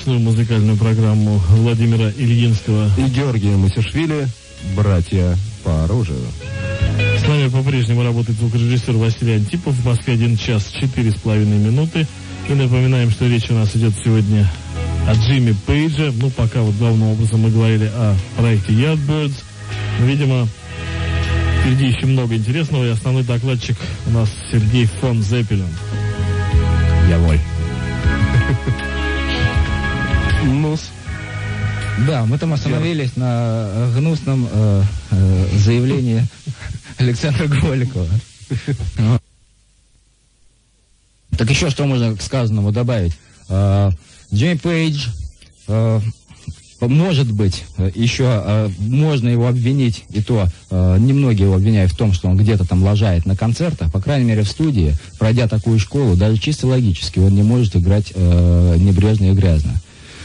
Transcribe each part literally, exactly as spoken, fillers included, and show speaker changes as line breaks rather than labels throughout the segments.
ночную музыкальную программу Владимира Ильинского
и Георгия Масишвили, братья по оружию.
С нами по-прежнему работает звукорежиссер Василий Антипов. В Москве один час четыре с половиной минуты. И напоминаем, что речь у нас идет сегодня о Джимми Пейдже. Ну, пока вот главным образом мы говорили о проекте Yardbirds. Но, видимо, впереди еще много интересного. И основной докладчик у нас Сергей фон Зеппелин.
Яволь. Ну-с.
Да, мы там остановились Я... на гнусном э, э, заявлении Александра Голикова. Так еще что можно к сказанному добавить? Джимми Пейдж, может быть, еще можно его обвинить, и то немногие его обвиняют в том, что он где-то там лажает на концертах, по крайней мере в студии, пройдя такую школу, даже чисто логически он не может играть небрежно и грязно.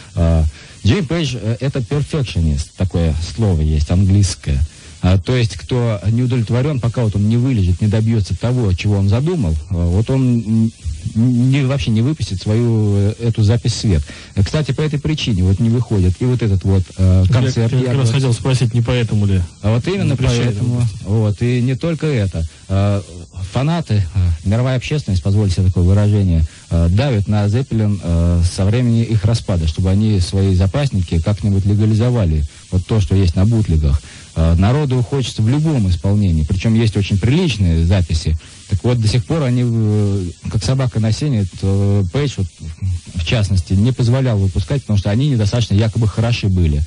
Джимми Пейдж — это перфекционист, такое слово есть, английское. А, то есть, кто не удовлетворен, пока вот он не вылежит, не добьется того, чего он задумал, вот он не, вообще не выпустит свою эту запись в свет. Кстати, по этой причине вот не выходит и вот этот вот э, концерт.
Я, я как раз хотел спросить, не поэтому ли?
А вот именно поэтому. Вот, и не только это. Э, фанаты, э, мировая общественность, позвольте себе такое выражение, э, давят на Зеппелин э, со времени их распада, чтобы они свои запасники как-нибудь легализовали. Вот то, что есть на бутлегах. Народу хочется в любом исполнении, причем есть очень приличные записи. Так вот, до сих пор они, как собака на сене, Пейдж, вот, в частности, не позволял выпускать, потому что они недостаточно якобы хороши были.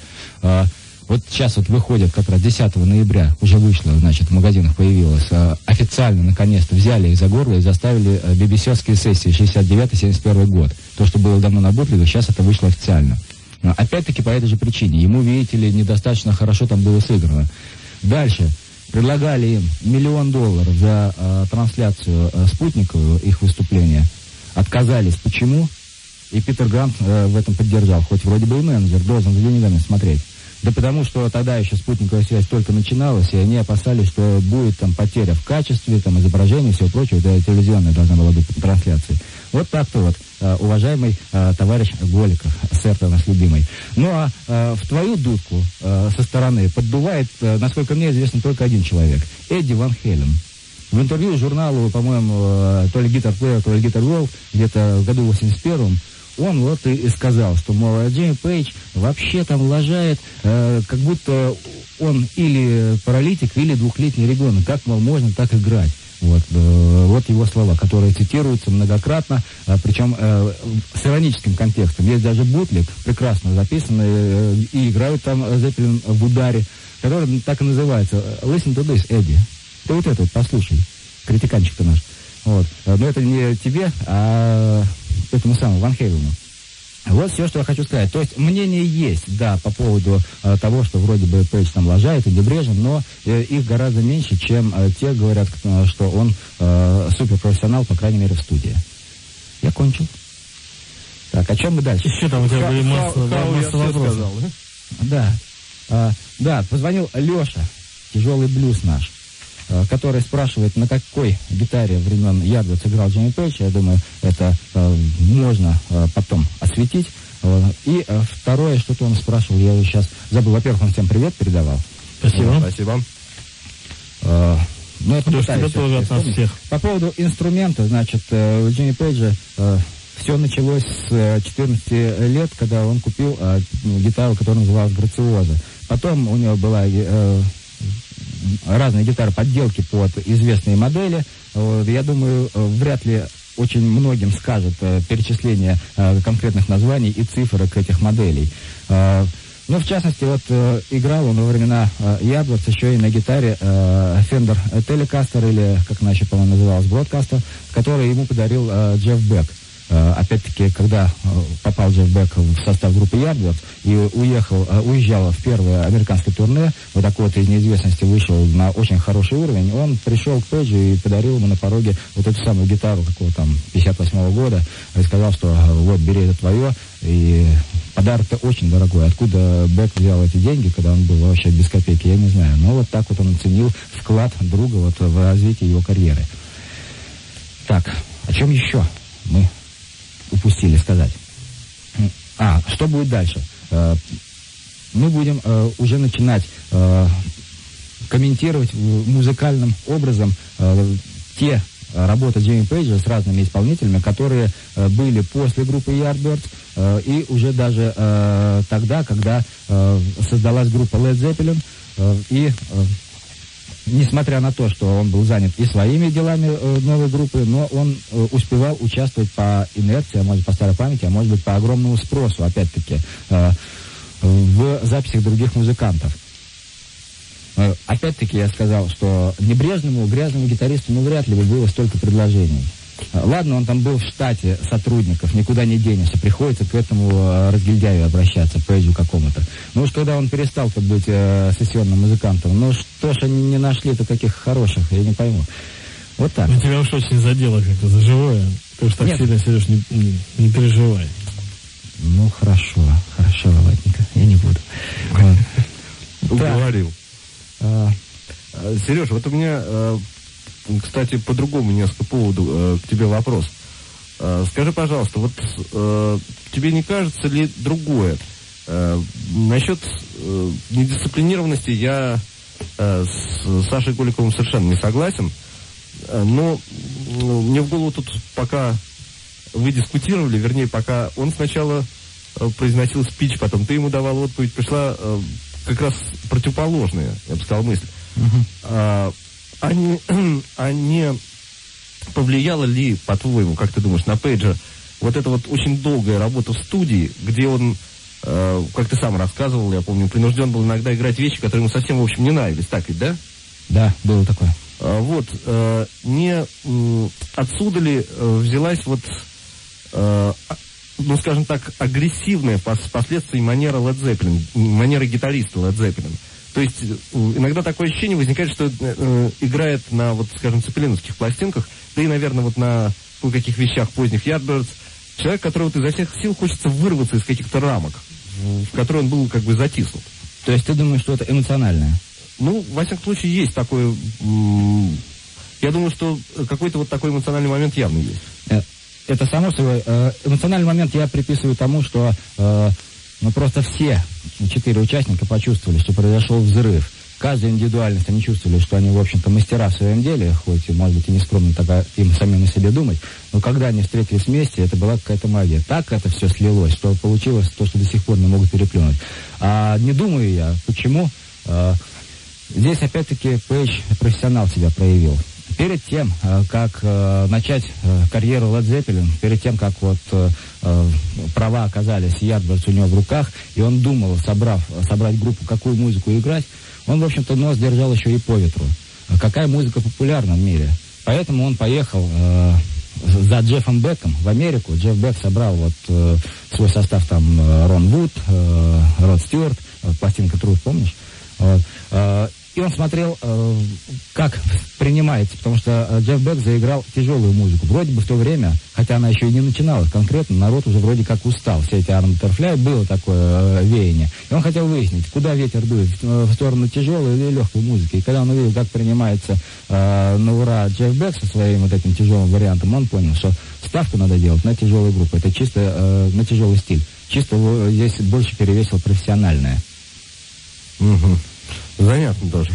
Вот сейчас вот выходят как раз десятого ноября, уже вышло, значит, в магазинах появилось, официально, наконец-то, взяли их за горло и заставили би би си-овские сессии шестьдесят девятый — семьдесят первый год. То, что было давно на бутлегах, сейчас это вышло официально. Опять-таки по этой же причине. Ему, видите ли, недостаточно хорошо там было сыграно. Дальше. Предлагали им миллион долларов за э, трансляцию э, спутниковую их выступления. Отказались. Почему? И Питер Грант э, в этом поддержал. Хоть вроде бы и менеджер должен за деньгами смотреть. Да потому что тогда еще спутниковая связь только начиналась, и они опасались, что будет там потеря в качестве, там изображения и всего прочего. Да, телевизионная должна была быть трансляция. Вот так-то вот, э, уважаемый э, товарищ Голиков, сэр-то наш любимый. Ну а э, в твою дудку э, со стороны поддувает, э, насколько мне известно, только один человек. Эдди Ван Хелен. В интервью журналу, по-моему, э, то ли Guitar Player, то ли Guitar World, где-то в году восемьдесят первом, он вот и, и сказал, что, мол, Джимми Пейдж вообще там лажает, э, как будто он или паралитик, или двухлетний ребенок. Как, мол, можно так играть? Вот, э, вот его слова, которые цитируются многократно, э, причем э, с ироническим контекстом. Есть даже бутлег, прекрасно записанный, э, и играют там Зеппелин в ударе, который так и называется «Listen to this, Эдди». Ты вот это вот послушай, критиканчик-то наш. Вот. Но это не тебе, а этому самому Ван Хейлену. Вот все, что я хочу сказать. То есть мнение есть, да, по поводу э, того, что вроде бы Пейдж там лажает и небрежен, но э, их гораздо меньше, чем э, те говорят, э, что он э, суперпрофессионал, по крайней мере, в студии. Я кончил. Так, о чем мы дальше?
Еще там у тебя были масса, да, масса вопросов.
Да. Э, да, позвонил Леша, тяжелый блюз наш, э, который спрашивает, на какой гитаре времен Yardbirds сыграл Джимми Пейдж. Я думаю, это э, можно э, потом осветить. Э, и э, второе, что-то он спрашивал, я его сейчас забыл. Во-первых, он всем привет передавал.
Спасибо.
Да, спасибо.
Э, ну, я попытаюсь.
Тоже от нас всех.
По поводу инструмента, значит, э, у Джимми Пейджа э, все началось с четырнадцати лет, когда он купил э, гитару, которая называлась «Грациоза». Потом у него была э, разные гитары, подделки под известные модели. Э, я думаю, э, вряд ли очень многим скажет э, перечисление э, конкретных названий и цифрок этих моделей. Э, ну, в частности, вот э, играл он во времена э, Yardbirds еще и на гитаре э, Fender Telecaster, или, как она еще, по-моему, называлась, Broadcaster, который ему подарил э, Джефф Бек. Uh, опять-таки, когда uh, попал Джефф Бек в состав группы Yardbirds и уехал, uh, уезжал в первое американское турне, вот такой вот из неизвестности вышел на очень хороший уровень, он пришел к Пейджу и подарил ему на пороге вот эту самую гитару какого там пятьдесят восьмого года и сказал, что uh, вот, бери, это твое, и подарок-то очень дорогой. Откуда Бек взял эти деньги, когда он был вообще без копейки, я не знаю. Но вот так вот он оценил вклад друга вот в развитие его карьеры. Так, о чем еще мы упустили сказать? А, что будет дальше? Э, мы будем э, уже начинать э, комментировать музыкальным образом э, те работы Джимми Пейджа с разными исполнителями, которые э, были после группы Yardbirds э, и уже даже э, тогда, когда э, создалась группа Led Zeppelin, э, и э, несмотря на то, что он был занят и своими делами э, новой группы, но он э, успевал участвовать по инерции, а может по старой памяти, а может быть по огромному спросу, опять-таки, э, в записях других музыкантов. Опять-таки я сказал, что небрежному, грязному гитаристу ну, вряд ли бы было столько предложений. Ладно, он там был в штате сотрудников, никуда не денешься, приходится к этому разгильдяю обращаться, Пейджу какому-то. Но уж когда он перестал быть э, сессионным музыкантом, ну что ж они не нашли-то таких хороших, я не пойму. Вот так.
Ну, тебя уж очень задело как-то за живое. Ты уж так Нет. сильно, Сереж, не, не, не переживай.
Ну, хорошо, хорошо, Володенька, я не буду.
Уговорил. Сереж, вот у меня, кстати, по другому несколько поводу к тебе вопрос. Скажи, пожалуйста, вот тебе не кажется ли другое? Насчет недисциплинированности я с Сашей Голиковым совершенно не согласен. Но мне в голову тут, пока вы дискутировали, вернее, пока он сначала произносил спич, потом ты ему давал отповедь, пришла как раз противоположная, я бы сказал, мысль. Uh-huh. А, а, не, а не повлияла ли, по-твоему, как ты думаешь, на Пейджа вот эта вот очень долгая работа в студии, где он, э, как ты сам рассказывал, я помню, принужден был иногда играть вещи, которые ему совсем, в общем, не нравились, так ведь, да?
Да, было такое.
А, вот, э, не э, отсюда ли э, взялась вот... Э, ну, скажем так, агрессивная впоследствии манера Led Zeppelin, манера гитариста Led Zeppelin. То есть иногда такое ощущение возникает, что э, играет на, вот, скажем, цепелиновских пластинках, да и, наверное, вот на кое-каких вещах поздних Yardbirds, человек, который вот изо всех сил хочется вырваться из каких-то рамок, в, в которые он был как бы затиснут.
То есть ты думаешь, что это эмоциональное?
Ну, во всяком случае, есть такое... М- я думаю, что какой-то вот такой эмоциональный момент явно есть.
Это само собой. Эмоциональный момент я приписываю тому, что э, ну, просто все четыре участника почувствовали, что произошел взрыв. Каждая индивидуальность, они чувствовали, что они, в общем-то, мастера в своем деле, хоть, может быть, и не скромно тогда им самим о себе думать, но когда они встретились вместе, это была какая-то магия. Так это все слилось, что получилось то, что до сих пор не могут переплюнуть. А не думаю я, почему. Э, здесь, опять-таки, Пейдж профессионал себя проявил. Перед тем, как э, начать э, карьеру Led Zeppelin, перед тем, как вот э, права оказались Yardbirds у него в руках, и он думал, собрав, собрать группу, какую музыку играть, он, в общем-то, нос держал еще и по ветру. Какая музыка популярна в мире. Поэтому он поехал э, за Джеффом Беком в Америку. Джефф Бек собрал вот э, свой состав, там, Рон Вуд, э, Род Стюарт, э, пластинка Труд, помнишь? Вот. Э, И он смотрел, э, как принимается, потому что э, Джефф Бек заиграл тяжелую музыку. Вроде бы в то время, хотя она еще и не начиналась конкретно, народ уже вроде как устал. Все эти Armored Fighter, было такое э, веяние. И он хотел выяснить, куда ветер дует, в, в сторону тяжелой или легкой музыки. И когда он увидел, как принимается э, на ура Джефф Бек со своим вот этим тяжелым вариантом, он понял, что ставку надо делать на тяжелую группу. Это чисто э, на тяжелый стиль. Чисто э, здесь больше перевесило профессиональное.
Угу. Занятно тоже.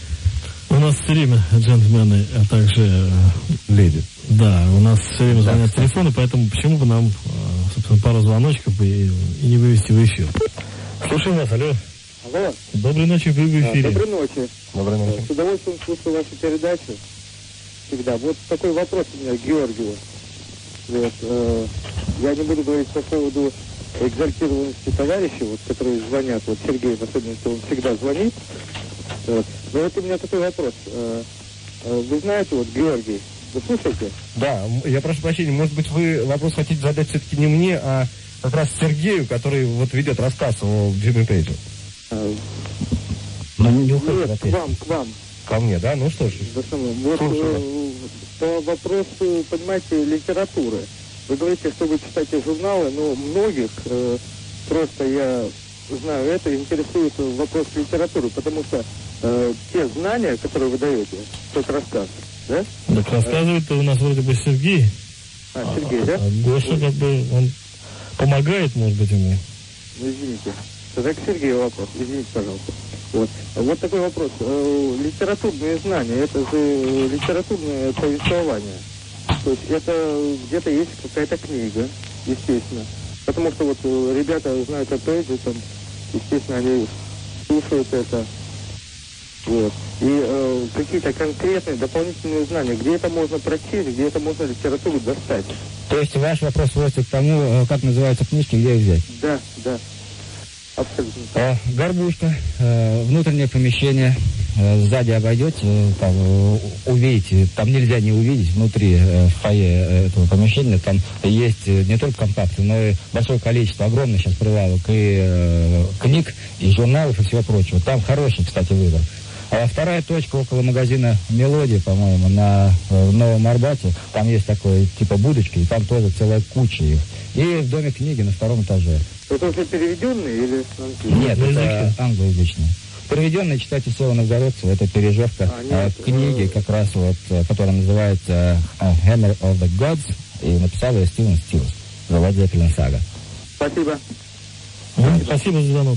У нас все время джентльмены, а также
леди.
Да, у нас все время звонят
да,
телефоны, поэтому почему бы нам, собственно, пару звоночков и, и не вывести в эфир. Слушаем вас, алло.
Алло.
Доброй ночи, вы в эфире.
А, доброй ночи.
Доброй ночи.
С удовольствием слушаю вашу передачу. Всегда. Вот такой вопрос у меня к Георгию. Вот, э, я не буду говорить по поводу экзальтированности товарищей, вот, которые звонят. Вот Сергей, в особенности, он всегда звонит. Вот. Но вот у меня такой вопрос. Э, э, вы знаете, вот Георгий, вы слушаете?
Да, я прошу прощения, может быть, вы вопрос хотите задать все-таки не мне, а как раз Сергею, который вот ведет рассказ о Джимми Пейджу.
А,
Но не уходит
Нет, к вам, к вам.
Ко мне, да? Ну что ж.
Вот э, по вопросу, понимаете, литературы. Вы говорите, что вы читаете журналы, но многих, э, просто я знаю это, интересует вопрос литературы, потому что э, те знания, которые вы даете, тот рассказ, да?
Так рассказывает у нас вроде бы Сергей.
А, Сергей, да?
А Гоша, как бы, он помогает, может быть, ему?
Ну, извините. Тогда к Сергею вопрос. Извините, пожалуйста. Вот. Вот такой вопрос. Э, литературные знания, это же литературное повествование. То есть это где-то есть какая-то книга, естественно. Потому что вот ребята знают о Пейдже, там, естественно, они слушают это. Вот. И э, какие-то конкретные дополнительные знания, где это можно прочесть, где это можно литературу достать.
То есть ваш вопрос сводится к тому, как называются книжки, где их взять?
Да, да. Абсолютно.
А, горбушка, э, внутреннее помещение, э, сзади обойдете, э, там э, увидите, там нельзя не увидеть, внутри э, фойе этого помещения, там есть не только компакты, но и большое количество, огромное сейчас прилавок и э, книг, и журналов, и всего прочего. Там хороший, кстати, выбор. А вторая точка около магазина «Мелодия», по-моему, на э, Новом Арбате, там есть такой типа будочки, и там тоже целая куча их. И в доме книги на втором этаже.
Это уже переведенные или...
Нет, это англоязычные. Переведенные, читайте Сева Новгородцева, это пережевка а, нет, э, книги, как раз вот, которая называется uh, Hammer of the Gods, и написал ее Стивен Стилс, The Led Zeppelin Saga.
Спасибо.
Спасибо, Спасибо за звонок.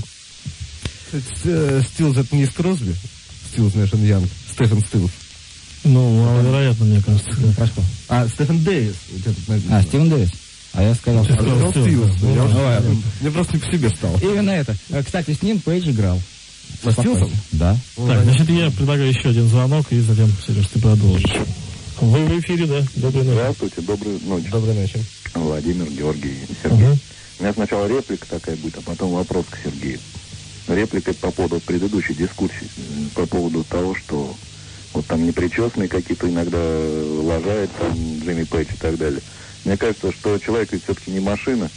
Стилс это не из Кросби? Стилс Нэшн Янг, Стефан Стилс.
Ну, маловероятно, мне кажется.
Прошу.
А, Стефан Дэвис.
А, Стивен Дэвис. А я сказал, что...
сказал Стилс.
Ну,
я
ну,
уже, мне просто не по себе стало.
Именно это. Кстати, с ним Пейдж играл.
Со Стилсом?
Да.
Так, значит, я предлагаю еще один звонок, и затем, Сереж, ты продолжишь. Вы в эфире, да? Доброй ночи.
Здравствуйте, доброй ночи.
Доброй ночи.
Владимир, Георгий, Сергей.
Угу.
У меня сначала реплика такая будет, а потом вопрос к Сергею. Реплика по поводу предыдущей дискуссии, по поводу того, что вот там непричесанные какие-то иногда лажают, там, Джимми Пейдж и так далее. Мне кажется, что человек ведь все-таки не машина,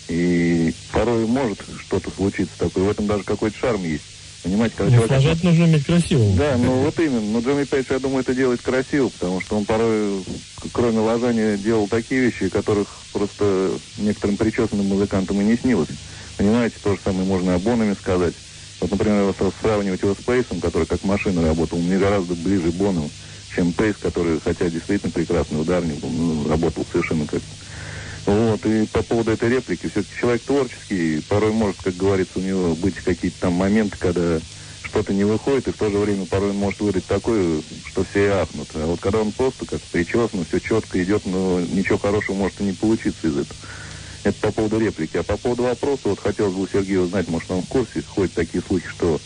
и порой может что-то случиться такое. В этом даже какой-то шарм есть. Понимаете, когда
Ну,
человек...
лажать нужно уметь красиво.
Да, ну вот именно. Но Джимми Пейдж, я думаю, это делает красиво, потому что он порой, кроме лажания, делал такие вещи, которых просто некоторым причесанным музыкантам и не снилось. Понимаете, то же самое можно о Бонаме сказать. Вот, например, сравнивать его с Пейсом, который как машина работал, мне гораздо ближе Бонам, чем Пейс, который, хотя действительно прекрасный ударник был, ну, работал совершенно как... Вот, и по поводу этой реплики, все-таки человек творческий, порой может, как говорится, у него быть какие-то там моменты, когда что-то не выходит, и в то же время порой он может выдать такое, что все ахнут. А вот когда он просто как причесан, все четко идет, но ничего хорошего может и не получиться из этого. Это по поводу реплики. А по поводу вопроса, вот хотелось бы у Сергея узнать, может, он в курсе, ходят такие слухи, что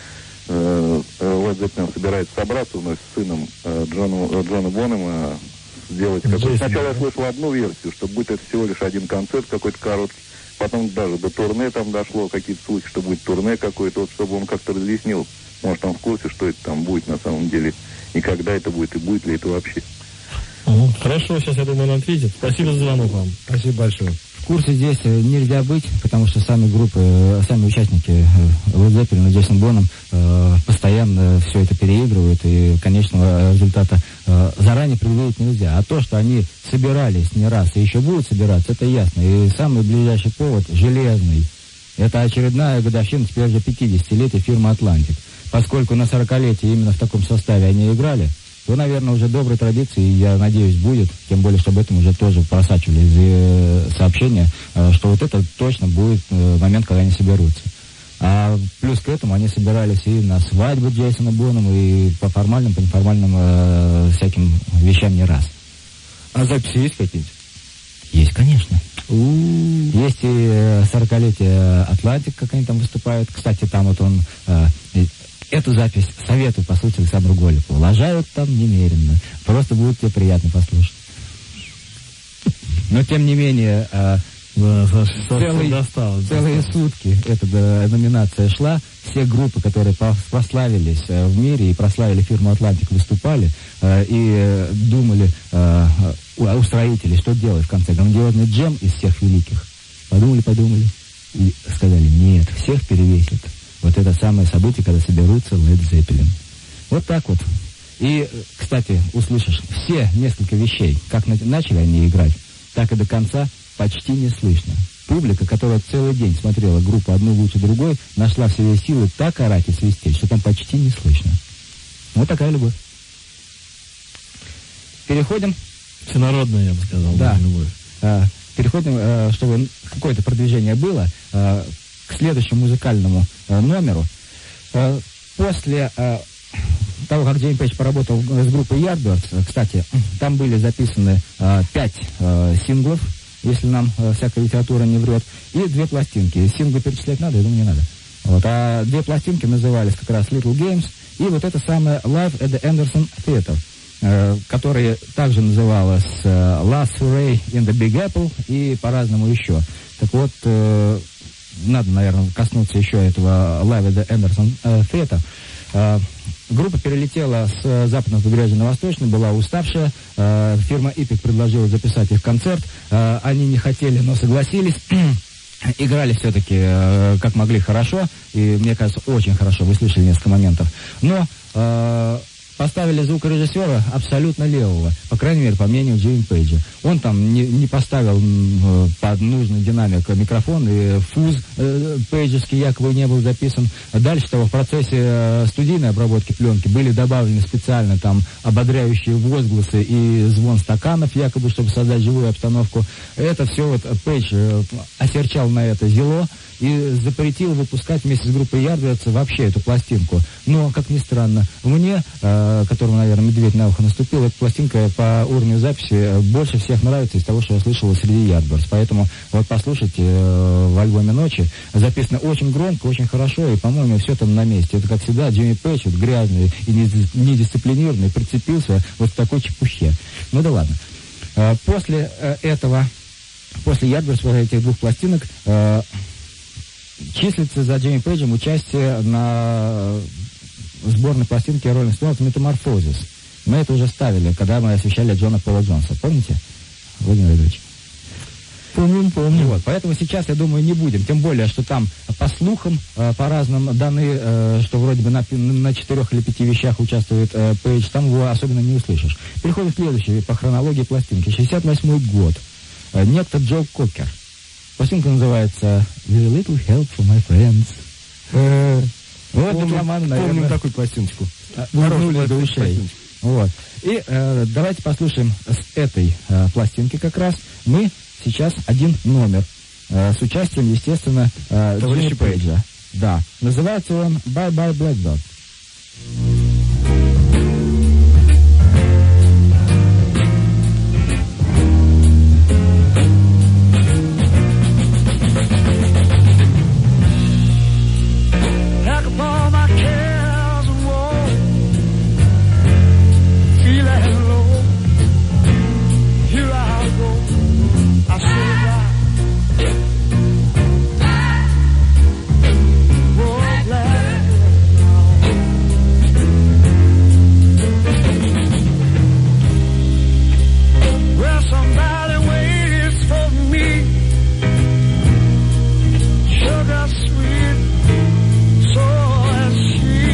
э, Led Zeppelin собирается собраться вновь с сыном э, Джона, э, Джона Бонема, сделать какой-то... Сначала я слышал одну версию, что будет это всего лишь один концерт какой-то короткий, потом даже до турне там дошло, какие-то слухи, что будет турне какое-то, вот чтобы он как-то разъяснил, может, он в курсе, что это там будет на самом деле, и когда это будет, и будет ли это вообще.
Угу. Хорошо, сейчас, я думаю, он ответит. Спасибо за звонок вам.
Спасибо большое.
В курсе здесь нельзя быть, потому что сами группы, сами участники Led Zeppelin и Джейсон Бонем э, постоянно все это переигрывают, и конечного результата э, заранее предвидеть нельзя. А то, что они собирались не раз и еще будут собираться, это ясно. И самый ближайший повод железный. Это очередная годовщина, теперь уже пятидесятилетия фирмы «Атлантик». Поскольку на сорокалетие именно в таком составе они играли, то, наверное, уже доброй традиции, я надеюсь, будет, тем более, что об этом уже тоже просачивались э, сообщения, э, что вот это точно будет э, момент, когда они соберутся. А плюс к этому они собирались и на свадьбу Джейсона Бонема, и по формальным, по неформальным э, всяким вещам не раз.
А записи есть какие-нибудь?
Есть, конечно. У-у-у. Есть и сорокалетие «Атлантик», как они там выступают. Кстати, там вот он... Э, Эту запись советую послушать Александру Голикову. Лажают там немерено. Просто будет тебе приятно послушать. Но, тем не менее, э,
да, Саша,
целый,
достал,
целые
достал.
сутки эта да, номинация шла. Все группы, которые прославились э, в мире и прославили фирму «Атлантик», выступали э, и э, думали э, у, у строителей, что делать в конце. Грандиозный джем из всех великих. Подумали, подумали и сказали, нет, всех перевесит вот это самое событие, когда соберутся Led Zeppelin. Вот так вот. И, кстати, услышишь все несколько вещей, как начали они играть, так и до конца почти не слышно. Публика, которая целый день смотрела группу одну лучше другой, нашла в себе силы так орать и свистеть, что там почти не слышно. Вот такая любовь. Переходим.
Всенародная, я бы сказал.
Да.
Любовь.
А, переходим, э, чтобы какое-то продвижение было, э, к следующему музыкальному э, номеру. Э, после э, того, как Джимми Пейдж поработал с группой Yardbirds, кстати, там были записаны э, пять э, синглов, если нам э, всякая литература не врет, и две пластинки. Синглы перечислять надо? Я думаю, не надо. Вот. А две пластинки назывались как раз Little Games, и вот это самое Live at the Anderson Theatre, э, которое также называлось э, Last Hurray in the Big Apple и по-разному еще. Так вот, э, надо, наверное, коснуться еще этого Live at the Anderson э, Theatre. Э, группа перелетела с западного побережья на восточный, была уставшая. Э, фирма Epic предложила записать их концерт. Э, они не хотели, но согласились. Играли все-таки э, как могли хорошо, и, мне кажется, очень хорошо, вы слышали несколько моментов. Но э, поставили звукорежиссера абсолютно левого, по крайней мере, по мнению Джимми Пейджа. Он там не, не поставил э, под нужный динамик микрофон, и фуз э, пейджевский якобы не был записан. Дальше того, в процессе э, студийной обработки пленки были добавлены специально там ободряющие возгласы и звон стаканов, якобы, чтобы создать живую обстановку. Это все вот Пейдж э, осерчал на это зело и запретил выпускать вместе с группой Yardbirds вообще эту пластинку. Но, как ни странно, мне, э, которому, наверное, медведь на ухо наступил, эта пластинка по уровню записи больше всех нравится из того, что я слышал среди Yardbirds. Поэтому вот послушайте э, в альбоме «Ночи». Записано очень громко, очень хорошо, и, по-моему, все там на месте. Это, как всегда, Джимми Пейдж, вот, грязный и недисциплинированный, прицепился вот к такой чепухе. Ну да ладно. Э, после э, этого, после Yardbirds, вот этих двух пластинок, э, числится за Джимми Пейджем участие на сборной пластинке Rolling Stones «Metamorphosis». Мы это уже ставили, когда мы освещали Джона Пола Джонса. Помните, Владимир Ильич?
Помним, помним.
Вот, поэтому сейчас, я думаю, не будем. Тем более, что там по слухам, по разным даны, что вроде бы на, на четырех или пяти вещах участвует Пейдж, там его особенно не услышишь. Переходим к следующей по хронологии пластинки. шестьдесят восьмой год. Некто Джо Кокер. Пластинка называется «Very little help for my friends».
Э,
Вот
помним,
Дипломан, наверное,
помним такую пластиночку.
вернули до ушей. Вот. И э, давайте послушаем с этой э, пластинки как раз. Мы сейчас один номер э, с участием, естественно, э, Джимми Пейджа. Да. Называется он «Bye Bye Blackbird».
Sweet, so as she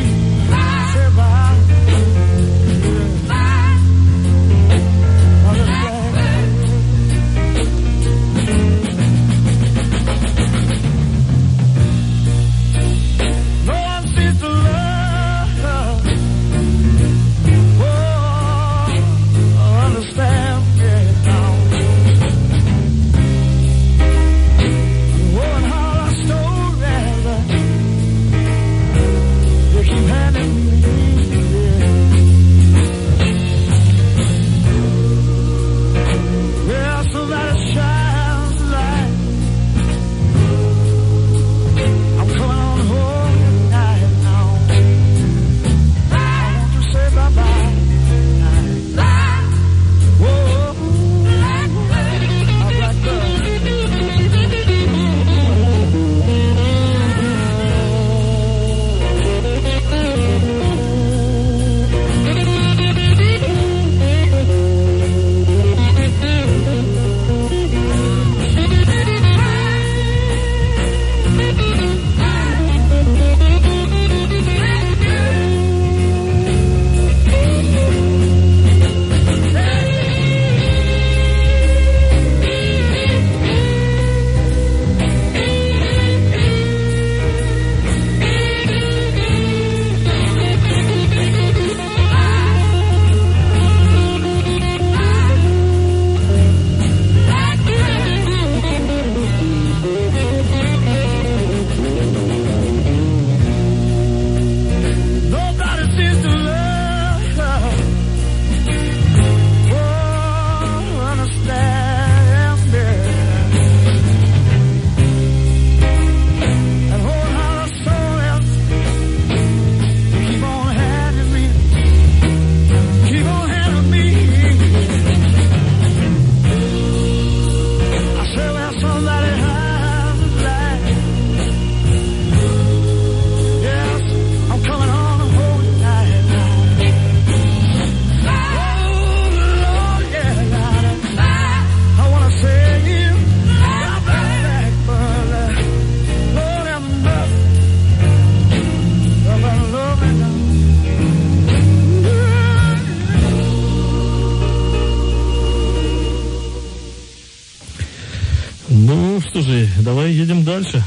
Давай едем дальше.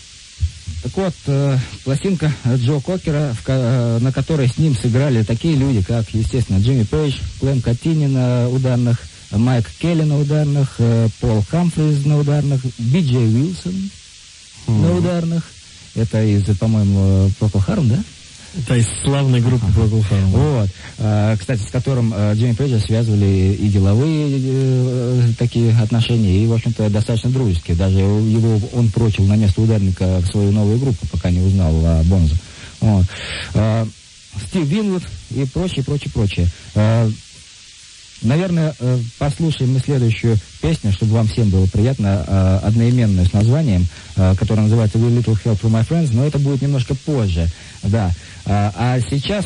Так вот, э, пластинка Джо Кокера, в, э, на которой с ним сыграли такие люди, как, естественно, Джимми Пейдж, Клем Катини на ударных, Майк Келли на ударных, э, Пол Хамфрис на ударных, Би Джей Уилсон mm. на ударных. Это из, по-моему, Procol Harum, да?
Это из славной группы Procol Harum.
Вот. А, кстати, с которым а, Джимми Пейджа связывали и деловые э, такие отношения, и, в общем-то, достаточно дружеские. Даже его он прочил на место ударника в свою новую группу, пока не узнал о Бонзо. Вот. А, Стив Винвуд и прочее, прочее, прочее. А, наверное, послушаем мы следующую песню, чтобы вам всем было приятно, одноименную с названием, которая называется «With Little Help from My Friends», но это будет немножко позже. Да. А сейчас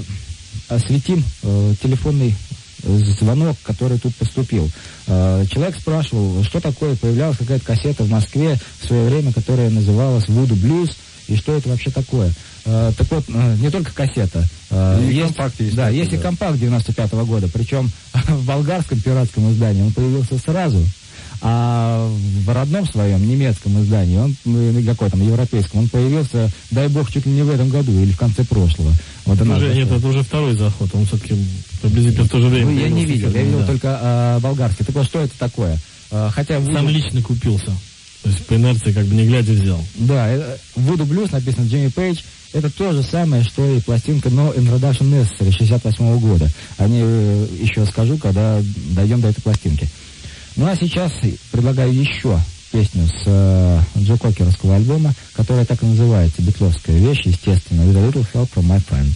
осветим телефонный звонок, который тут поступил. Человек спрашивал, что такое, появлялась какая-то кассета в Москве в свое время, которая называлась «Voodoo Blues», и что это вообще такое. Uh, так вот, uh, не только кассета. Uh,
и
есть,
компакт есть.
Да,
такой,
есть
да.
и компакт девяносто пятого года, причем в болгарском пиратском издании он появился сразу, а в родном своем немецком издании, он, или какой там, европейском, он появился, дай бог, чуть ли не в этом году или в конце прошлого. Вот
это уже, нет, это уже второй заход, он все-таки приблизительно в то же время.
Ну, я не видел, я видел
да.
только а, болгарский. Так вот, что это такое? А, хотя
Сам
Voodoo...
лично купился. То есть по инерции, как бы не глядя, взял.
Да, Voodoo Blues написано Джимми Пейдж. Это то же самое, что и пластинка No Introduction Necessary шестьдесят восьмого года. О ней еще скажу, когда дойдем до этой пластинки. Ну а сейчас предлагаю еще песню с э, Джо Кокеровского альбома, которая так и называется, битловская вещь, естественно, With a Little Help from My Friends.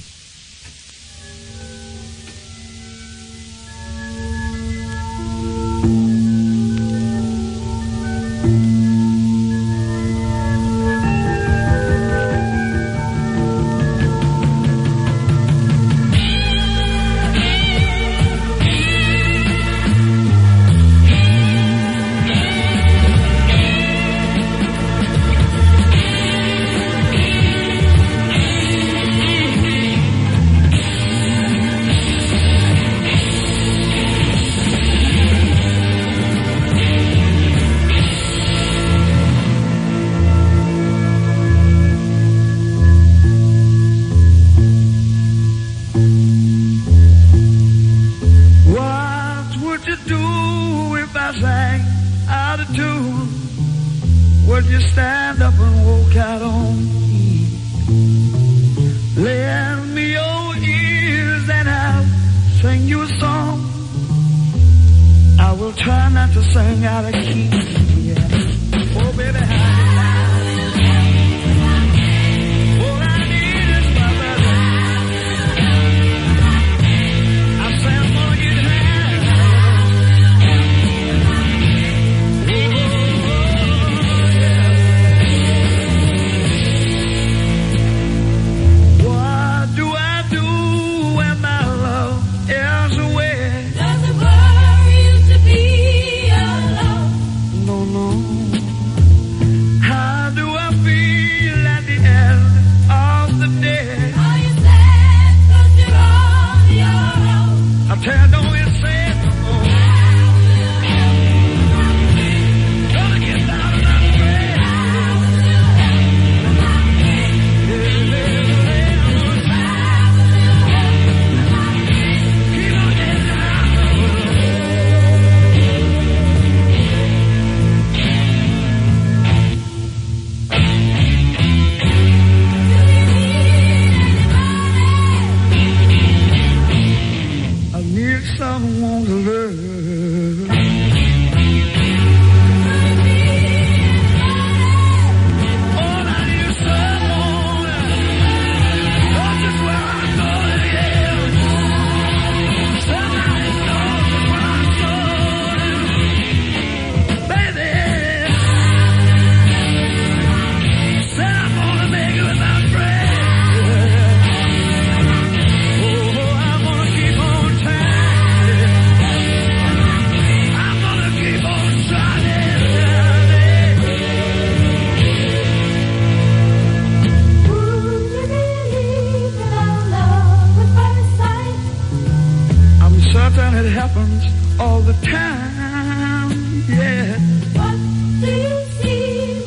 all the time, yeah. What do you see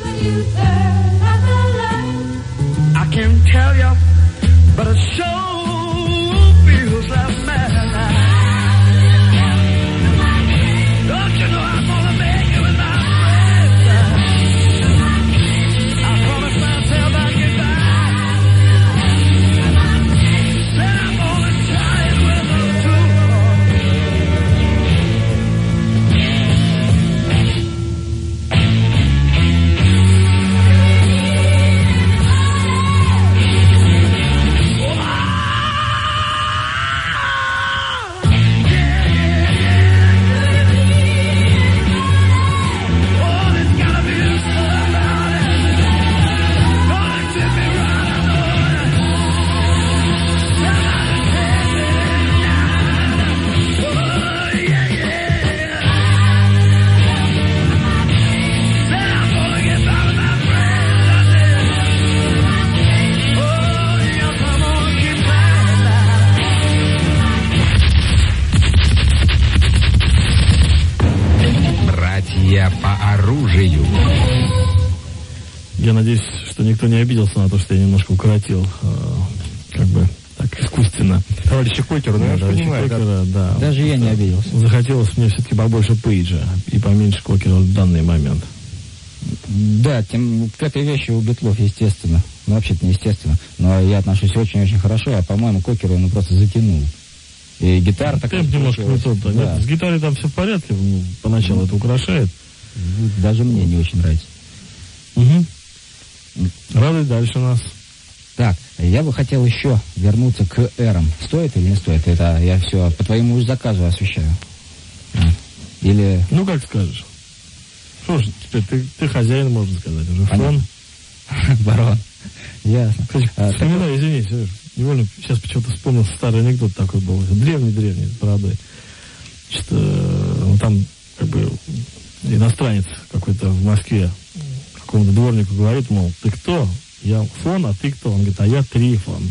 can't tell you, but it sure feels like madness. Don't you know I'm gonna make you with my friends? I promised myself I'd get back. Said I'm gonna try it with a two.
По оружию.
Я надеюсь, что никто не обиделся на то, что я немножко укоротил, э, как бы так искусственно.
Товарища Кокера,
да,
да,
товарища
понимаю,
Кокера, да.
Даже
Просто
я не обиделся.
Захотелось мне все-таки побольше Пейджа и поменьше Кокера в данный момент.
Да, тем, к этой вещи у Битлов, естественно. Ну, вообще-то не естественно. Но я отношусь очень-очень хорошо, а, по-моему, Кокера он просто затянул. И гитара такая...
Темп немножко не тот. Да.
Да.
Нет, с гитарой там все в порядке, ну, поначалу это украшает.
Даже мне не очень нравится.
Угу. Радует дальше нас.
Так, я бы хотел еще вернуться к эрам. Стоит или не стоит? Это я все по твоему уж заказу освещаю. Или...
Ну, как скажешь. Что ж, теперь ты, ты хозяин, можно сказать, уже фон.
Барон. Ясно.
Кстати,
А,
вспоминаю, так... извини, Сереж, невольно сейчас почему-то вспомнил старый анекдот такой был. Древний-древний, правда. Что ну, там, как бы, иностранец какой-то в Москве какому-то дворнику говорит, мол, ты кто? Я фон, а ты кто? Он говорит, а я Трифон.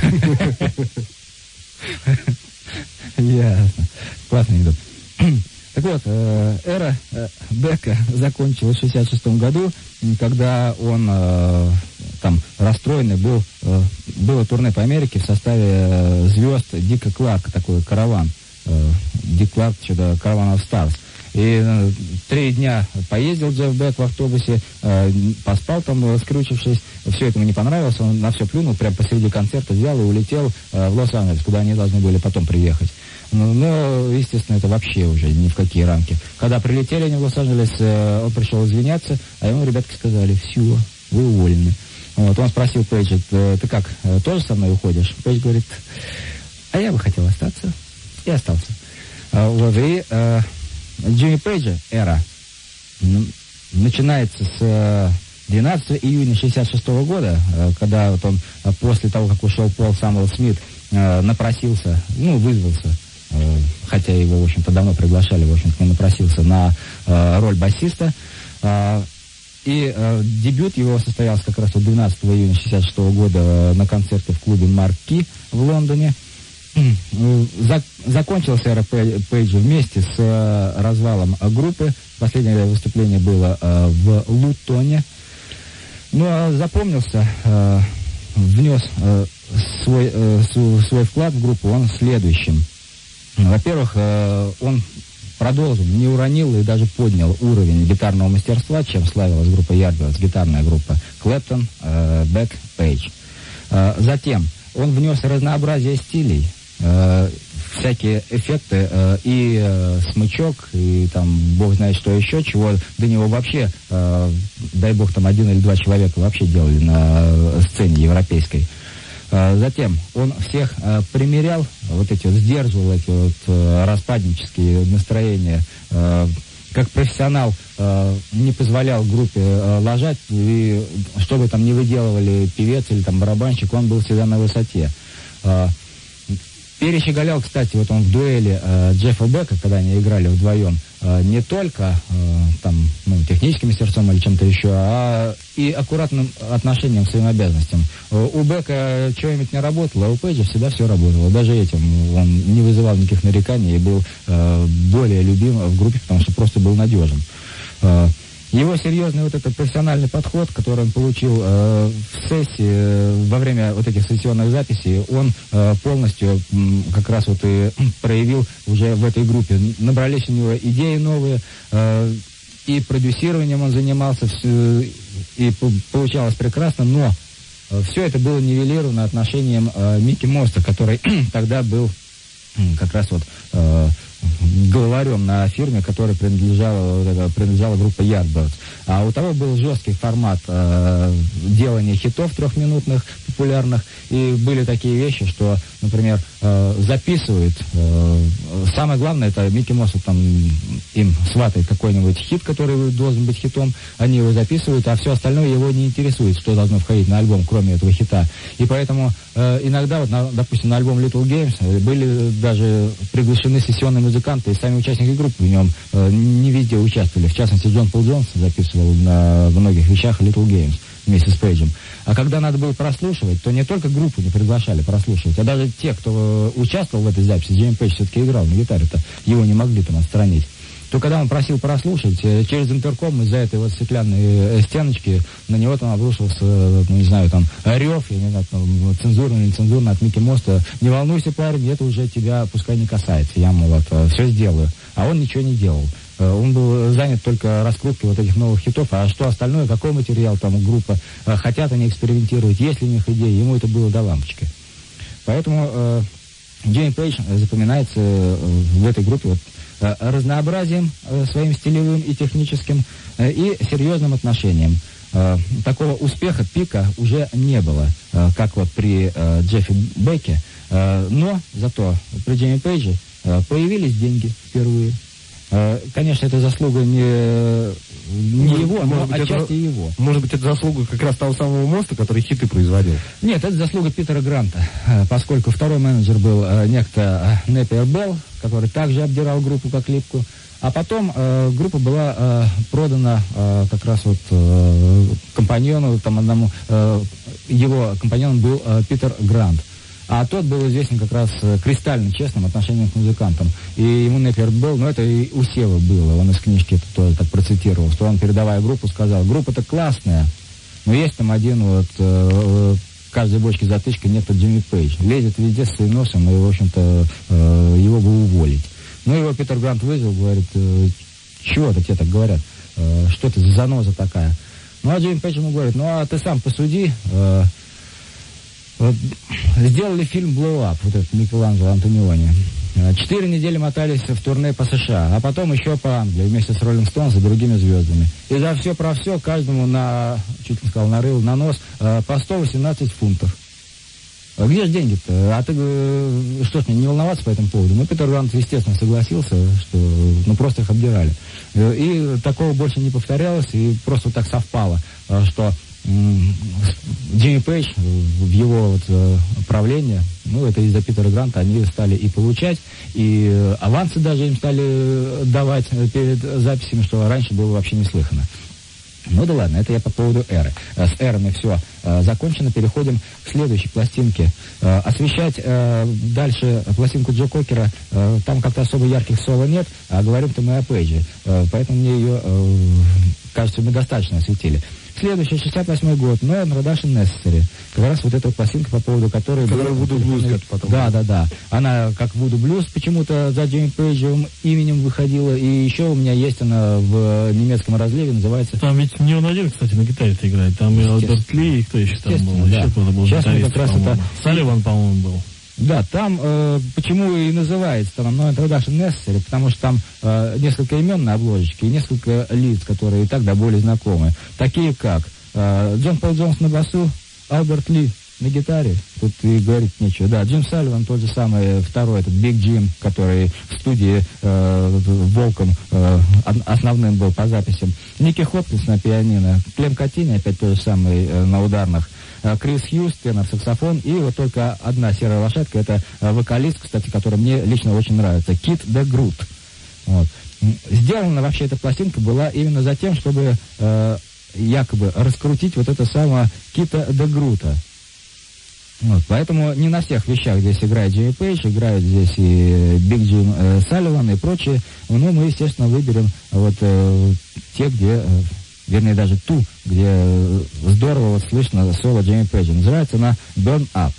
Ясно. Классный анекдот. Так вот, э, эра э, Бека закончилась в шестьдесят шестом году, когда он э, там расстроенный был, э, было турне по Америке в составе э, звезд Дика Кларка, такой караван. Э, Дик Кларк, что-то караван of Stars. И э, три дня поездил Джефф Бек в автобусе, э, поспал там, э, скрючившись. Все это ему не понравилось, он на все плюнул, прямо посреди концерта взял и улетел э, в Лос-Анджелес, куда они должны были потом приехать. Но, но, естественно, это вообще уже ни в какие рамки. Когда прилетели они в Лос-Анджелес, э, он пришел извиняться, а ему ребятки сказали, все, вы уволены. Вот, он спросил Пейджа, ты как, тоже со мной уходишь? Пейдж говорит, а я бы хотел остаться. И остался. А, вот, и э, Джимми Пейджа эра ну, начинается с э, двенадцатого июня шестьдесят шестого года, э, когда вот он э, после того, как ушел Пол Самуэл Смит, э, напросился, ну, вызвался, э, хотя его, в общем-то, давно приглашали, в общем-то, не напросился на э, роль басиста. Э, и э, дебют его состоялся как раз двенадцатого июня шестьдесят шестого года э, на концерте в клубе Марки в Лондоне. Зак- закончилась эра Пейджа вместе с э, развалом группы. Последнее выступление было э, в Лутоне. Ну, а запомнился, э, внес э, свой, э, свой вклад в группу он следующим. Во-первых, э, он продолжил, не уронил и даже поднял уровень гитарного мастерства, чем славилась группа Yardbirds, гитарная группа Клэптон, э, Бек, Пейдж. Э, затем он внес разнообразие стилей, э, всякие эффекты, э, и э, смычок, и там бог знает что еще, чего до него вообще, э, дай бог, там один или два человека вообще делали на сцене европейской. Э, затем он всех э, примерял, вот эти вот, сдерживал эти вот э, распаднические настроения, э, как профессионал э, не позволял группе э, ложать, и что бы там ни выделывали певец или там барабанщик, он был всегда на высоте. Э, перещеголял, кстати, вот он в дуэли э, Джеффа Бека, когда они играли вдвоем, э, не только э, там, ну, техническим мастерством или чем-то еще, а и аккуратным отношением к своим обязанностям. Э, у Бека чего-нибудь не работало, а у Пейджа всегда все работало. Даже этим он не вызывал никаких нареканий и был э, более любим в группе, потому что просто был надежен. Э, Его серьезный вот этот профессиональный подход, который он получил э, в сессии, э, во время вот этих сессионных записей, он э, полностью м, как раз вот и проявил уже в этой группе. Набрались у него идеи новые, э, и продюсированием он занимался, все, и получалось прекрасно, но э, все это было нивелировано отношением э, Микки Моста, который тогда был э, как раз вот... Э, главарем на фирме, которой принадлежала, принадлежала группа Yardbirds. А у того был жесткий формат э, делания хитов трехминутных, популярных, и были такие вещи, что, например, э, записывает, э, самое главное, это Микки Мост там им сватает какой-нибудь хит, который должен быть хитом, они его записывают, а все остальное его не интересует, что должно входить на альбом, кроме этого хита. И поэтому э, иногда, вот, на, допустим, на альбом Little Games были даже приглашены сессионные музыканты, и сами участники группы в нем э, не везде участвовали. В частности, Джон Пол Джонс записывал на многих вещах Little Games вместе с Пейджем. А когда надо было прослушивать, то не только группу не приглашали прослушивать, а даже те, кто участвовал в этой записи, Джимми Пейдж все-таки играл на гитаре-то, его не могли там отстранить. То когда он просил прослушать, через интерком из-за этой вот стеклянной стеночки на него там обрушился, ну, не знаю, там, рев, я не знаю, там, цензурно или нецензурно от Микки Моста. Не волнуйся, парень, это уже тебя пускай не касается. Я, мол, вот, все сделаю. А он ничего не делал. Он был занят только раскруткой вот этих новых хитов, а что остальное, какой материал там группа, хотят они экспериментировать, есть ли у них идеи, ему это было до лампочки. Поэтому э, Джимми Пейдж запоминается э, в этой группе вот, э, разнообразием э, своим стилевым и техническим э, и серьезным отношением. Э, такого успеха, пика уже не было, э, как вот при э, Джеффи Беке, э, но зато при Джимми Пейдже э, появились деньги впервые. Конечно, это заслуга не, не может, его, но отчасти это, его.
Может быть, это заслуга как раз того самого Моста, который хиты производил?
Нет, это заслуга Питера Гранта, поскольку второй менеджер был некто Неппер Белл, который также обдирал группу как липку. А потом э, группа была э, продана э, как раз вот э, компаньону, там одному, э, его компаньоном был э, Питер Грант. А тот был известен как раз кристально честным отношением к музыкантам. И ему Неппер Белл, ну это и у Севы было, он из книжки это тоже так процитировал, что он, передавая группу, сказал: группа-то классная, но есть там один вот, э, в каждой бочке затычка, нет Джимми Пейдж. Лезет везде с своим носом, и, в общем-то, э, его бы уволить. Ну, его Питер Грант вызвал, говорит: э, чего это тебе так говорят? Э, что ты за заноза такая? Ну, а Джимми Пейдж ему говорит: ну, а ты сам посуди, э, вот, сделали фильм «Blow Up», вот этот Микеланджело Антониони. Четыре недели мотались в турне по США, а потом еще по Англии, вместе с Роллинг Стоунс и другими звездами. И за все про все каждому на, чуть не сказал, нарыл на нос по сто восемнадцать фунтов. Где же деньги-то? А ты что ж, мне не волноваться по этому поводу? Ну, Питер Грант, естественно, согласился, что ну, просто их обдирали. И такого больше не повторялось, и просто так совпало, что Джимми Пейдж в его вот, правлении, ну, это из-за Питера Гранта, они стали и получать, и авансы даже им стали давать перед записями, что раньше было вообще неслыханно. Ну да ладно, это я по поводу эры. С эрами все э, закончено. Переходим к следующей пластинке. Э, освещать э, дальше пластинку Джо Кокера, э, там как-то особо ярких соло нет, а говорим-то мы о Пейдже. Э, поэтому мне ее, э, кажется, мы достаточно осветили. Следующий, шестьдесят восьмой год, No Introduction Necessary. Как раз вот эта пластинка, по поводу которой...
Которая Voodoo Blues потом.
Да, да, да. Она как Voodoo Blues почему-то за Джимми Пейджевым именем выходила. И еще у меня есть она в немецком разливе, называется...
Там ведь не он один, кстати, на гитаре-то играет. Там и Альберт Ли, и кто еще там был?
Да.
Еще кто-то был.
Сейчас мы как раз это...
Салливан, по-моему, был.
Да, там, э, почему и называется там No Introduction Necessary, потому что там э, несколько имен на обложечке и несколько лиц, которые и так да более знакомы. Такие как э, Джон Пол Джонс на басу, Альберт Ли на гитаре, тут и говорить нечего. Да, Джим Салливан тот же самый, второй, этот Биг Джим, который в студии э, Волком э, основным был по записям. Ники Хопкинс на пианино, Клем Катини опять тот же самый э, на ударных. Крис Хьюз, тенор, саксофон, и вот только одна серая лошадка, это вокалист, кстати, который мне лично очень нравится, Кит де Грут. Вот. Сделана вообще эта пластинка была именно за тем, чтобы э, якобы раскрутить вот это самое Кита де Грута. Вот, поэтому не на всех вещах здесь играет Джимми Пейдж, играют здесь и Биг Джим э, Салливан и прочие. Но мы, естественно, выберем вот э, те, где, э, вернее, даже ту, где э, здорово вот слышно соло Джимми Пейджа. Называется она «Burn Up».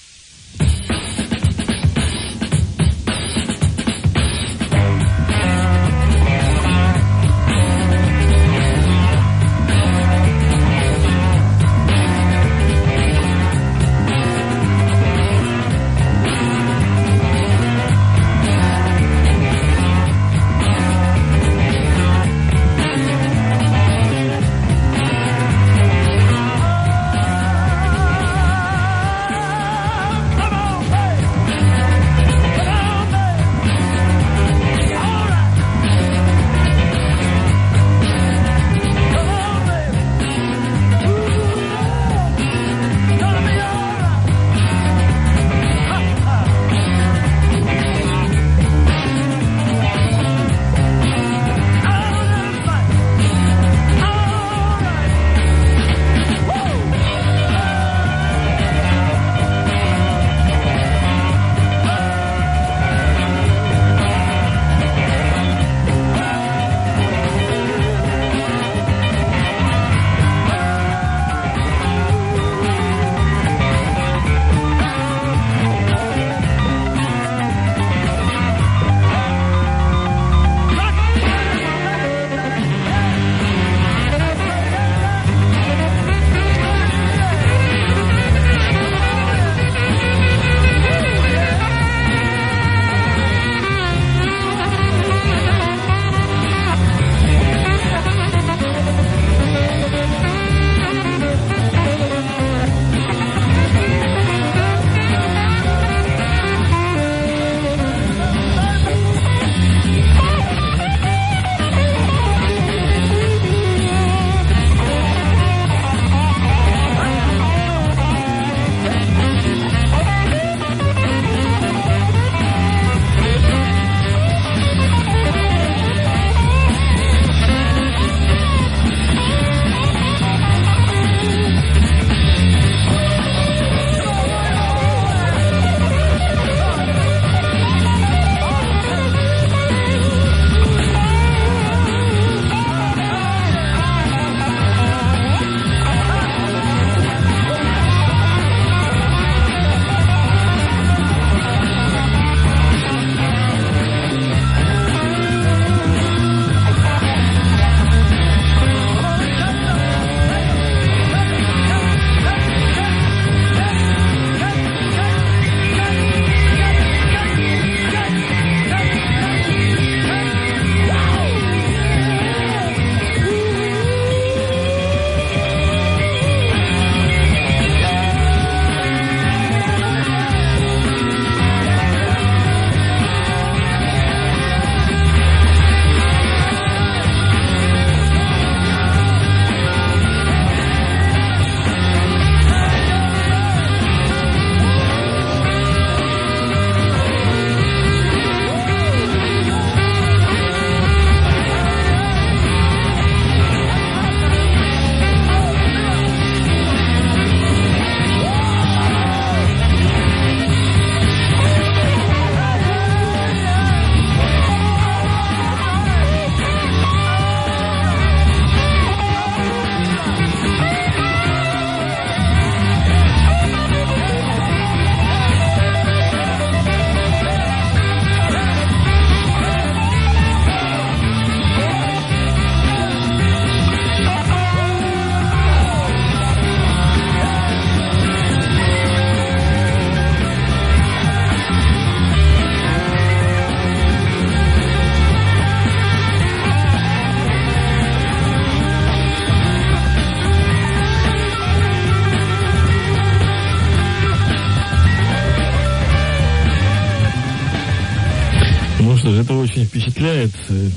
что же, это очень впечатляет.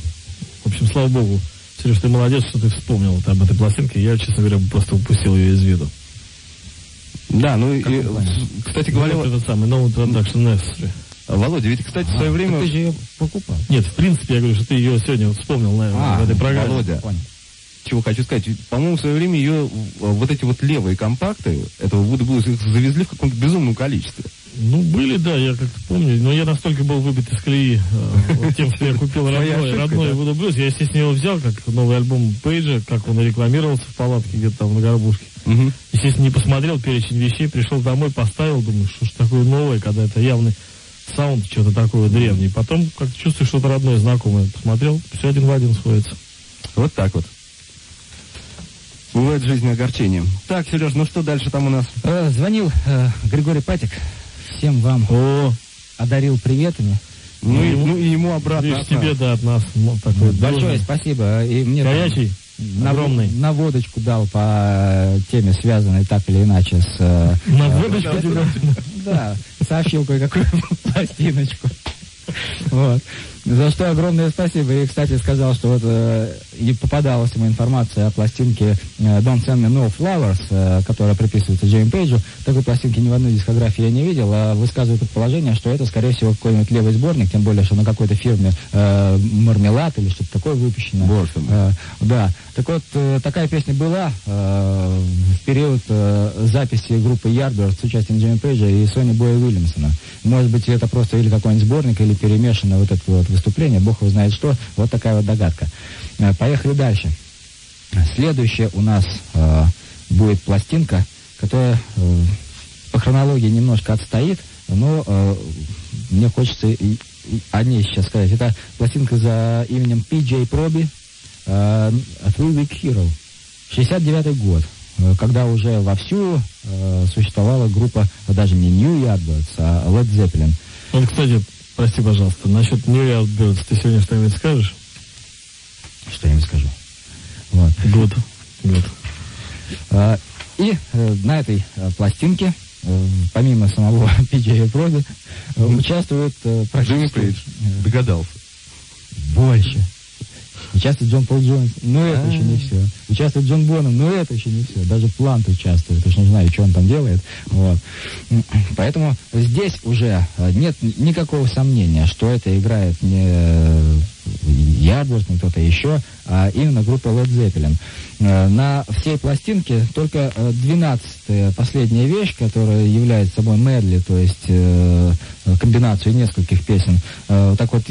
В общем, слава богу, Сереж, ты молодец, что ты вспомнил вот об этой пластинке. Я, честно говоря, просто упустил ее из виду.
Да, ну и, кстати говоря...
Вот этот самый No Introduction Necessary.
Володя, ведь, кстати, в свое
а,
время...
Ты же ее покупал.
Нет, в принципе, я говорю, что ты ее сегодня вот вспомнил, наверное,
а,
в этой программе.
Володя, чего хочу сказать. По-моему, в свое время ее, вот эти вот левые компакты этого Вуда Блюз, их завезли в каком-то безумном количестве.
Ну, были, да, я как-то помню, но я настолько был выбит из колеи э, вот тем, что я купил родной, родной Вуда Блюз. Я, естественно, его взял, как новый альбом Пейджа, как он рекламировался в палатке где-то там на Горбушке.
Угу.
Естественно, не посмотрел перечень вещей, пришел домой, поставил, думаю, что ж такое новое, когда это явный саунд, что-то такое древнее. Потом как-то чувствую, что-то родное, знакомое. Посмотрел, все один в один сходится.
Вот так вот. Бывает в жизни огорчение. Так, Сереж, ну что дальше там у нас?
Э, звонил э, Григорий Патик. Всем вам
О,
одарил приветами.
Ну,
ну,
и,
ему,
ну и ему обратно.
видишь, тебе, да, от нас. Ну, такой
Большое
должен.
спасибо. И мне там
Горячий,
на,
огромный.
на водочку дал по теме, связанной так или иначе с... э,
На
э,
водочку
да,
тебя.
Да, сообщил кое-какую пластиночку. Вот. За что огромное спасибо. И, кстати, сказал, что вот э, и попадалась ему информация о пластинке э, Don't Send Me No Flowers, э, которая приписывается Джимми Пейджу. Такой пластинки ни в одной дискографии я не видел, а высказываю предположение, что это, скорее всего, какой-нибудь левый сборник, тем более, что на какой-то фирме э, Мармелад или что-то такое выпущено.
Боже мой.
Э, да. Так вот, э, такая песня была э, в период э, записи группы Yardbirds с участием Джимми Пейджа и Сони Боя Уильямсона. Может быть, это просто или какой-нибудь сборник, или перемешано вот это вот выступление, бог его знает что. Вот такая вот догадка. Э, поехали дальше. Следующая у нас э, будет пластинка, которая э, по хронологии немножко отстоит, но э, мне хочется и, и о ней сейчас сказать. Это пластинка за именем Пи Джей Проби, э, Three Week Hero. шестьдесят девятый год, э, когда уже вовсю э, существовала группа, даже не New Yardbirds, а Led Zeppelin.
Вот, кстати, прости, пожалуйста, насчет New Yardbirds ты сегодня что-нибудь скажешь?
Что я им скажу? Вот.
Год. Год.
А, и э, на этой э, пластинке, э, помимо самого Пи Джей Проби, э, участвует э,
Джимми
практически...
Пейдж. Догадался.
Больше. Участвует Джон Пол Джонс, но это
А-а-а.
еще не все. Участвует Джон Боннам, но это еще не все. Даже Плант участвует, уж не знаю, что он там делает. Вот. Поэтому здесь уже нет никакого сомнения, что это играет не Yardbirds, не кто-то еще, а именно группа Led Zeppelin. На всей пластинке только двенадцатая последняя вещь, которая является собой медли, то есть комбинацию нескольких песен. Так вот,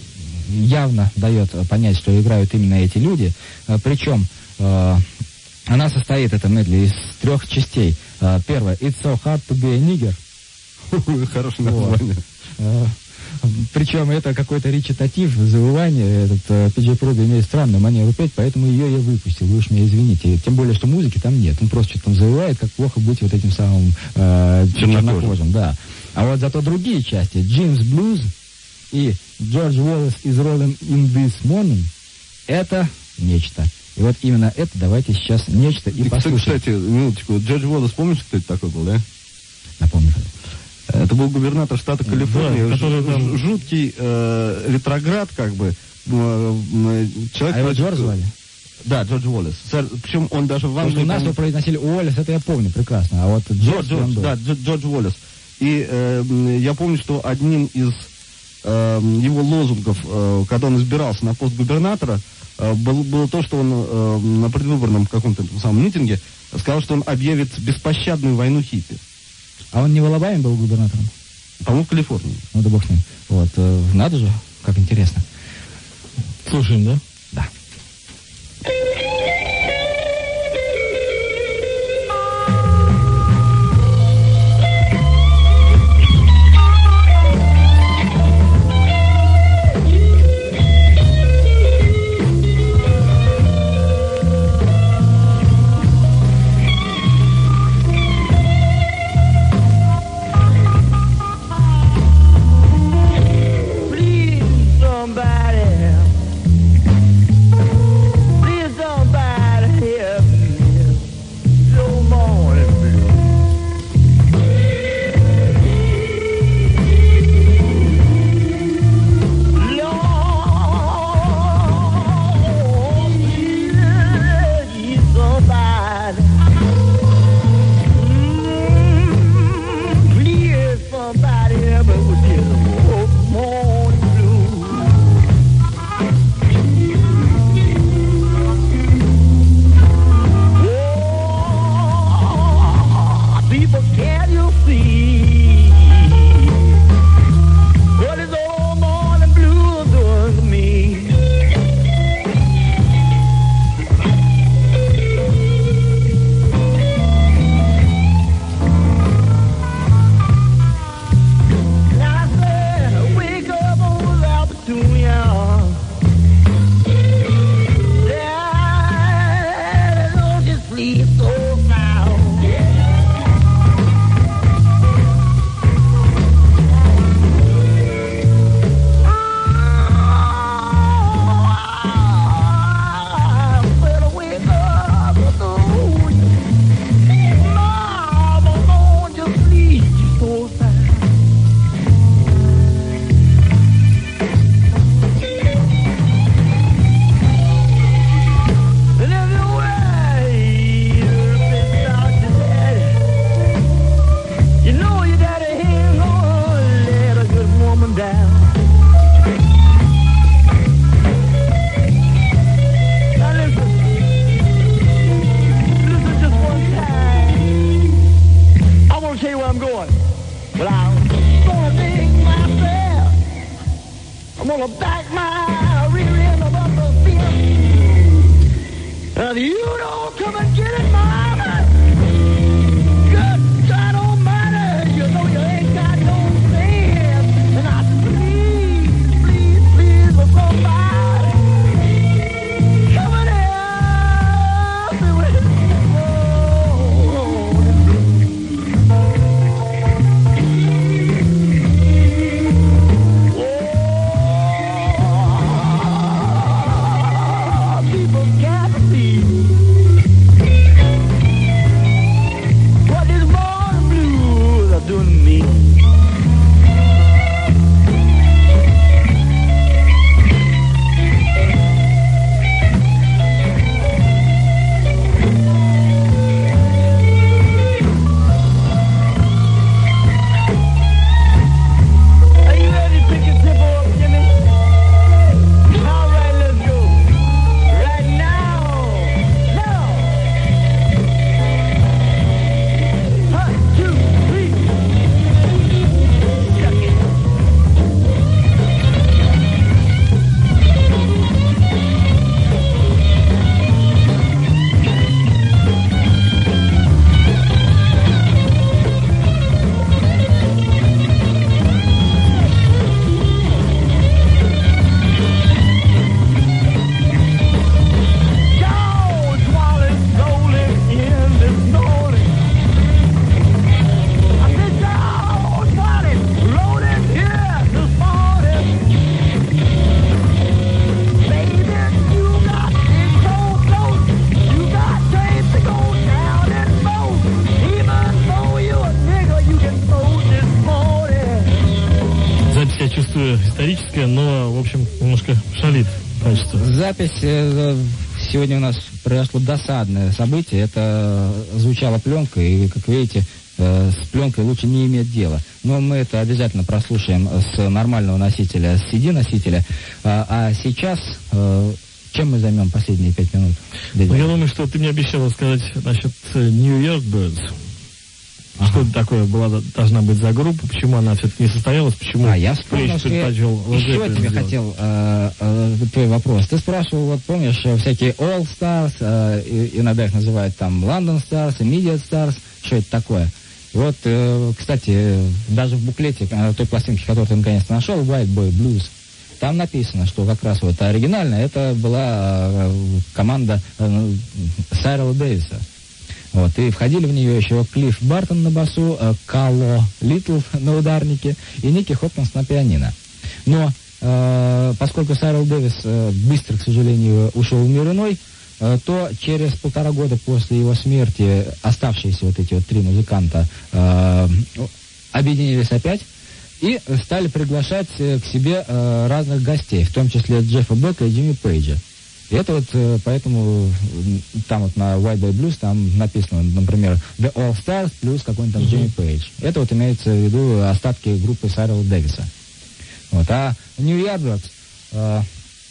явно дает понять, что играют именно эти люди. Причем э, она состоит, эта медли, из трех частей. Э, первое, It's so hard to be a nigger.
Хорошее
Вот.
название.
Э, причем это какой-то речитатив, завывание. Этот э, Пи Джей Проби имеет странную манеру петь, поэтому ее я выпустил. Вы уж меня извините. Тем более, что музыки там нет. Он просто что-то там завывает, как плохо быть вот этим самым э, чернокожим. Да. А вот зато другие части, Джимс Блюз и George Wallace is rolling in this morning, это нечто. И вот именно это давайте сейчас нечто и,
И,
послушаем.
кстати, минуточку, Джордж Уоллес, помнишь, кто это такой был, да?
Напомню.
Это был губернатор штата Калифорния,
Да, который
ж-
там-
жуткий э, ретроград, как бы. э, э, человек,
А его
вроде-
Джордж звали?
Да, Джордж Уоллес. Сэр, причем он даже в
Потому что
Англии...
у нас его
по-моему,
произносили Уоллес, это я помню прекрасно. А вот
Джордж,
Джордж, он
Джордж,
был.
да, Дж- Джордж Уоллес. И э, м, я помню, что одним из э, его лозунгов, э, когда он избирался на пост губернатора, э, был- было то, что он э, на предвыборном каком-то там самом митинге сказал, что он объявит беспощадную войну хиппи.
А он не в Алабаме был губернатором?
По-моему, в Калифорнии.
Ну да бог с ним. Вот, э, надо же, как интересно.
Слушаем, да?
Да.
Please, somebody, tell you where I'm going. But I'm gonna dig myself. I'm gonna back my rear end up the field. And if you don't come and get it, mama, good God Almighty, you know you ain't got no sense. And I please, please, please, for somebody, come and help me with it. People can't see what this morning blues are doing to me. Are you ready to pick your tempo up, Jimmy? All right, let's go. Right now. Now. One, two, three. Chuck it. George Wallace rolling in this morning. I said, George Wallace rolling here this morning. Baby, you got it so close. You got tape to go down and vote. Even though you a nigga, you can vote this morning.
Запись, я чувствую, историческая, но, в общем, немножко шалит, кажется.
Запись, э, сегодня у нас произошло досадное событие, это звучала пленка, и, как видите, э, с пленкой лучше не иметь дела. Но мы это обязательно прослушаем с нормального носителя, с си ди-носителя. А, а сейчас, э, чем мы займем последние пять минут?
Ну, я думаю, что ты мне обещала сказать насчет э, New York Birds.
Ага.
Что это такое была, должна быть за группа, почему она все-таки не состоялась, почему
А, я вспомнил,
Пейдж
что я
предпочел Led
еще
Zeppelin
тебе
сделать.
хотел э, э, твой вопрос. Ты спрашивал, вот помнишь, э, всякие All Stars, э, и- иногда их называют там London Stars, Immediate Stars, что это такое? И вот, э, кстати, э, даже в буклете э, той пластинки, которую ты наконец-то нашел, White Boy Blues, там написано, что как раз вот оригинально это была э, команда э, Сайрела Дэвиса. Вот, и входили в нее еще Клифф Бартон на басу, э, Кало Литл на ударнике и Ники Хопкинс на пианино. Но э, поскольку Сайрел Дэвис э, быстро, к сожалению, ушел в мир иной, э, то через полтора года после его смерти оставшиеся вот эти вот три музыканта э, объединились опять и стали приглашать э, к себе э, разных гостей, в том числе Джеффа Бека и Джимми Пейджа. И это вот, э, поэтому м, там вот на White Boy Blues там написано, например, The All Stars плюс какой-нибудь там Джимми Пейдж. Это вот имеется в виду остатки группы Сайрела Дэвиса. Вот. А New Yardbirds э,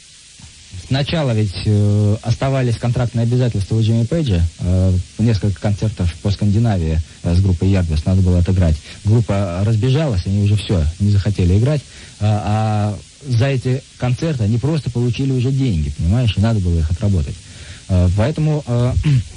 сначала ведь э, оставались контрактные обязательства у Джимми Пейджа. Э, несколько концертов по Скандинавии э, с группой Yardbirds надо было отыграть. Группа разбежалась, они уже все, не захотели играть. А, а за эти концерты они просто получили уже деньги, понимаешь, и надо было их отработать. Э, поэтому э,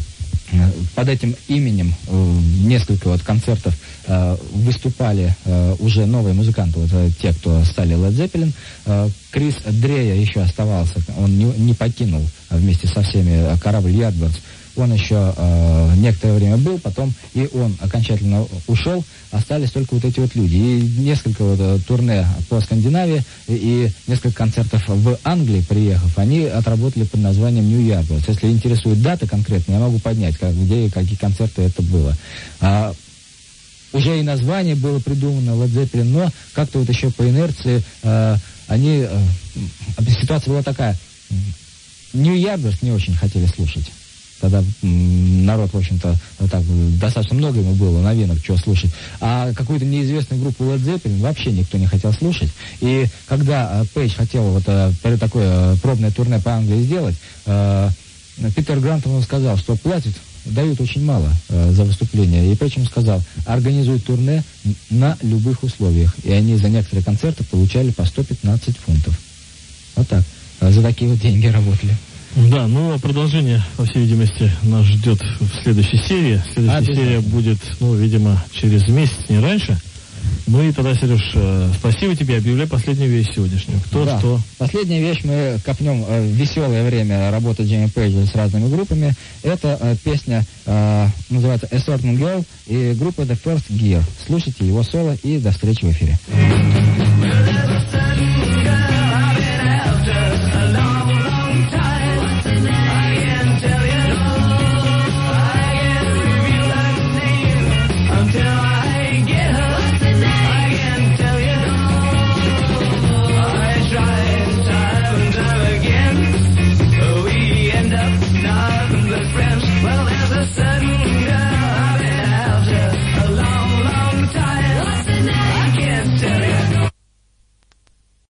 под этим именем э, несколько вот концертов э, выступали э, уже новые музыканты, вот э, те, кто стали Led Zeppelin. Э, Крис Дрея еще оставался, он не, не покинул вместе со всеми корабль Yardbirds. Он еще э, некоторое время был, потом и он окончательно ушел, остались только вот эти вот люди. И несколько вот э, турне по Скандинавии и, и несколько концертов в Англии, приехав, они отработали под названием New Yardbirds. Если интересует дата конкретно, я могу поднять, как, где и какие концерты это было. А, уже и название было придумано, Led Zeppelin, но как-то вот еще по инерции э, они... Э, ситуация была такая. New Yardbirds не очень хотели слушать. Тогда м, народ, в общем-то, так, достаточно много ему было новинок, чего слушать. А какую-то неизвестную группу Led Zeppelin вообще никто не хотел слушать. И когда Пейдж хотел вот э, такое э, пробное турне по Англии сделать, э, Питер Грант ему сказал, что платит дают очень мало э, за выступление. И причем сказал, организуют турне на любых условиях. И они за некоторые концерты получали по сто пятнадцать фунтов. Вот так. За такие вот деньги работали.
Да, ну а продолжение, по всей видимости, нас ждет в следующей серии. Следующая серия будет, ну, видимо, через месяц, не раньше. Ну и тогда, Сереж, спасибо тебе, объявляй последнюю вещь сегодняшнюю. Кто,
да.
что?
Последняя вещь, мы копнем в веселое время работы Джимми Пейджа с разными группами. Это э, песня, э, называется «A Certain Girl» и группа The First Gear. Слушайте его соло и до встречи в эфире.